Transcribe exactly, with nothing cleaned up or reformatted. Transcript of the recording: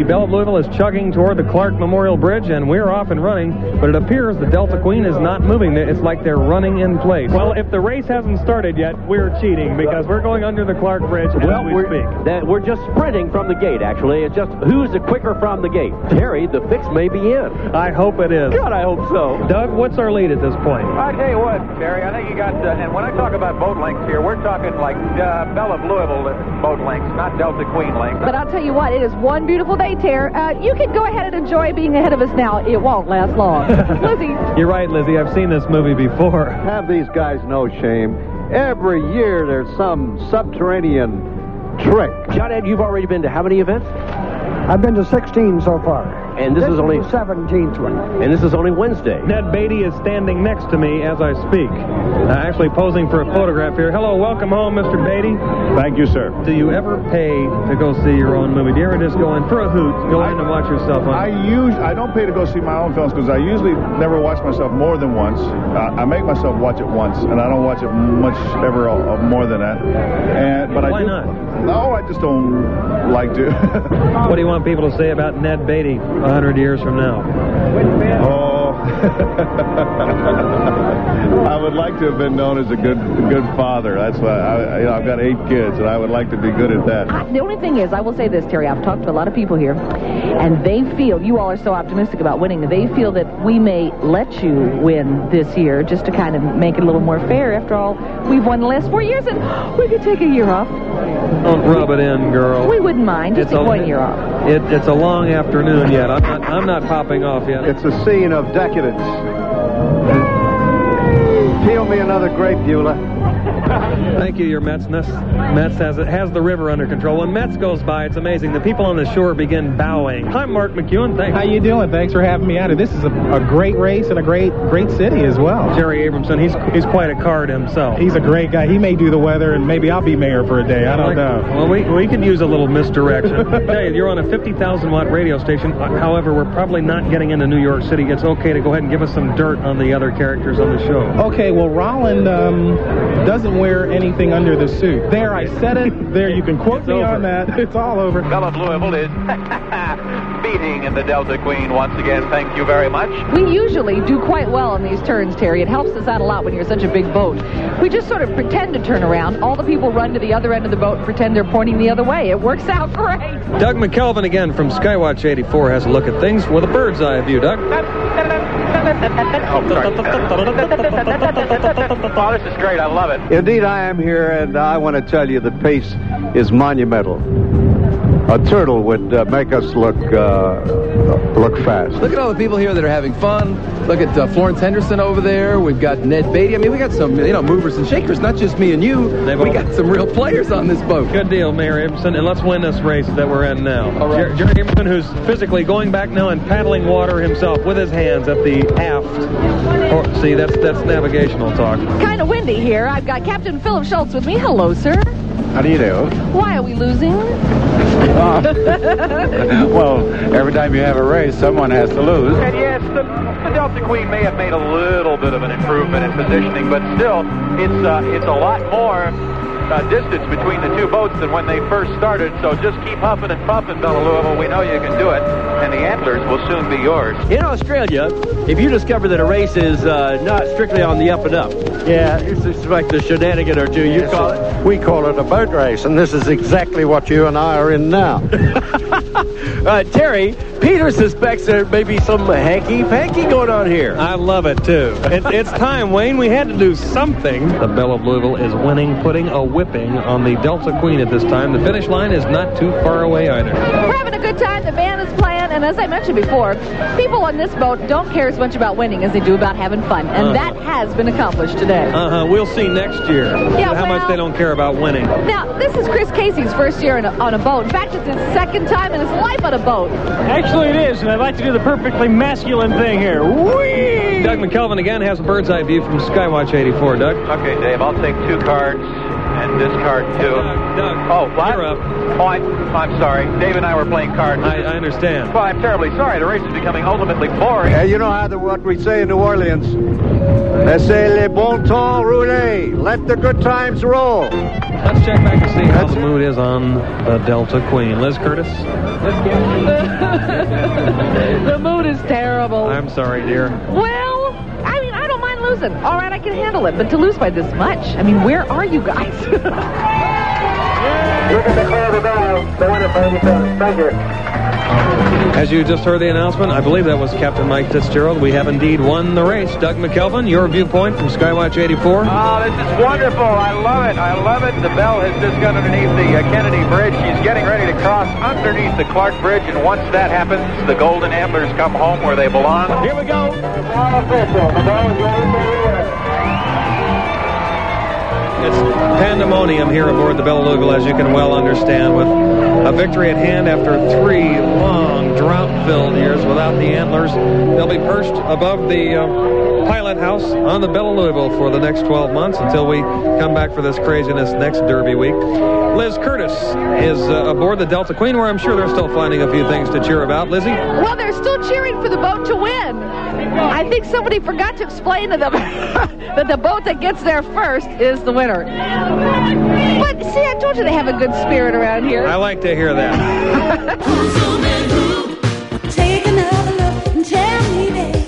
Belle of Louisville is chugging toward the Clark Memorial Bridge, and we're off and running, but it appears the Delta Queen is not moving. It's like they're running in place. Well, if the race hasn't started yet, we're cheating, because we're going under the Clark Bridge as well, we we're, speak. That we're just sprinting from the gate, actually. It's just who's the quicker from the gate. Terry, the fix may be in. I hope it is. God, I hope so. Doug, what's our lead at this point? I tell you what, Terry, I think you got, uh, and when I talk about boat lengths here, we're talking like uh, Belle of Louisville boat lengths, not Delta Queen lengths. But I'll tell you what, it is one beautiful day, Terry. Uh, you can go ahead and enjoy being ahead of us now. It won't last long. Lizzie. You're right, Lizzie. I've seen this movie before. Have these guys no shame. Every year there's some subterranean trick. John Ed, you've already been to how many events? I've been to sixteen so far. And this, this is only the seventeenth one. And this is only Wednesday. Ned Beatty is standing next to me as I speak, uh, actually posing for a photograph here. Hello, welcome home, Mister Beatty. Thank you, sir. Do you ever pay to go see your own movie? Do you ever just go in for a hoot, go I, in and watch yourself on? I use I don't pay to go see my own films because I usually never watch myself more than once. Uh, I make myself watch it once, and I don't watch it much ever uh, more than that. And but Why I do, not? No, I just don't like to. What do you want people to say about Ned Beatty a hundred years from now? Oh, I would like to have been known as a good, good father. That's why I, you know, I've got eight kids, and I would like to be good at that. I, the only thing is, I will say this, Terry. I've talked to a lot of people here, and they feel you all are so optimistic about winning that they feel that we may let you win this year just to kind of make it a little more fair. After all, we've won the last four years, and we could take a year off. Don't rub it in, girl. We wouldn't mind. Just it's take a, one year off. It, it's a long afternoon yet. I'm not, I'm not popping off yet. It's a scene of decadence. Peel me another grape, Beulah. Thank you, your Metsness. Mets has has the river under control. When Mets goes by, it's amazing. The people on the shore begin bowing. Hi, Mark McEwen. Thanks. How you doing? Thanks for having me out. This is a, a great race and a great great city as well. Jerry Abramson, he's he's quite a card himself. He's a great guy. He may do the weather, and maybe I'll be mayor for a day. I don't know. Well, we we could use a little misdirection. Hey, you're on a fifty thousand watt radio station. However, we're probably not getting into New York City. It's okay to go ahead and give us some dirt on the other characters on the show. Okay, well, Rolland um, doesn't wear anything under the suit. There, I said it. There, you can quote it's me over. on that. It's all over. Belle of Louisville is beating in the Delta Queen once again. Thank you very much. We usually do quite well on these turns, Terry. It helps us out a lot when you're such a big boat. We just sort of pretend to turn around. All the people run to the other end of the boat and pretend they're pointing the other way. It works out great. Doug McKelvin again from Skywatch eighty-four has a look at things with a bird's eye view. Doug? Oh, sorry. Oh, this is great. I love it. Indeed, I am here, and I want to tell you the pace is monumental. A turtle would uh, make us look uh, look fast. Look at all the people here that are having fun. Look at uh, Florence Henderson over there. We've got Ned Beatty. I mean, we got some, you know, movers and shakers, not just me and you. They've we all... got some real players on this boat. Good deal, Mayor Abramson, and let's win this race that we're in now. All right. Jer- Jerry Abramson, who's physically going back now and paddling water himself with his hands at the aft. Oh, see, that's that's navigational talk. Kind of windy here. I've got Captain Philip Schultz with me. Hello, sir. How do you do? Why are we losing? Uh, well, every time you have a race, someone has to lose. And yes, the, the Delta Queen may have made a little bit of an improvement in positioning, but still, it's uh, it's a lot more uh, distance between the two boats than when they first started. So just keep huffing and puffing, Belle of Louisville. We know you can do it, and the antlers will soon be yours. In Australia, if you discover that a race is uh, not strictly on the up and up, yeah, it's, it's like the shenanigan or two, you Yes, call uh, it. We call it a boat race, and this is exactly what you and I are in now. uh, Terry, Peter suspects there may be some hanky-panky going on here. I love it, too. It, it's time, Wayne. We had to do something. The Belle of Louisville is winning, putting a whipping on the Delta Queen at this time. The finish line is not too far away either. We're having a good time. The band is playing, and as I mentioned before, people on this boat don't care as much about winning as they do about having fun, and Uh-huh. that has been accomplished today. Uh-huh. We'll see next year Yeah, how well, much they don't care about winning. Now, this is Chris Casey's first year in a, on a boat. In fact, it's his second time in his life on a boat. Actually, it is, and I'd like to do the perfectly masculine thing here. Whee! Doug McKelvin again has a bird's eye view from Skywatch eighty-four. Doug? Okay, Dave, I'll take two cards. and discard two. Doug, Doug, oh, what? you're up. Oh, I, I'm sorry. Dave and I were playing cards. I, I understand. Well, I'm terribly sorry. The race is becoming ultimately boring. Hey, you know how the, what we say in New Orleans? They say, le bon temps roule. Let the good times roll. Let's check back and see how the mood is on the Delta Queen. Liz Curtis? The mood is terrible. I'm sorry, dear. Well, I mean, I don't mind losing. All right, I can handle it. But to lose by this much, I mean, where are you guys? You can declare the bell. The winner for the Thank you. As you just heard the announcement, I believe that was Captain Mike Fitzgerald. We have indeed won the race. Doug McKelvin, your viewpoint from Skywatch eighty-four. Oh, this is wonderful. I love it. I love it. The bell has just gone underneath the uh, Kennedy Bridge. She's getting ready to cross underneath the Clark Bridge, and once that happens, the Golden Antlers come home where they belong. Here we go. It's pandemonium here aboard the Beluga, as you can well understand, with a victory at hand after three long, drought-filled years without the Antlers. They'll be perched above the uh, pilot house on the Belle of Louisville for the next twelve months until we come back for this craziness next Derby week. Liz Curtis is uh, aboard the Delta Queen, where I'm sure they're still finding a few things to cheer about. Lizzie? Well, they're still cheering for the boat to win. I think somebody forgot to explain to them that the boat that gets there first is the winner. But, see, I told you they have a good spirit around here. I like to hear that. Take another look and tell me, baby.